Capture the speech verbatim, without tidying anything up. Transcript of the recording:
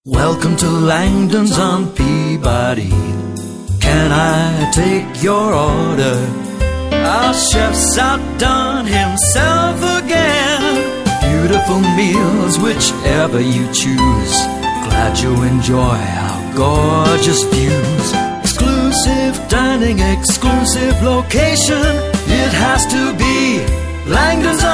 Welcome to Langdon's on Peabody. Can I take your order? Our chef's outdone himself again. Beautiful meals, whichever you choose. Glad you enjoy our gorgeous views. Exclusive dining, exclusive location. It has to be Langdon's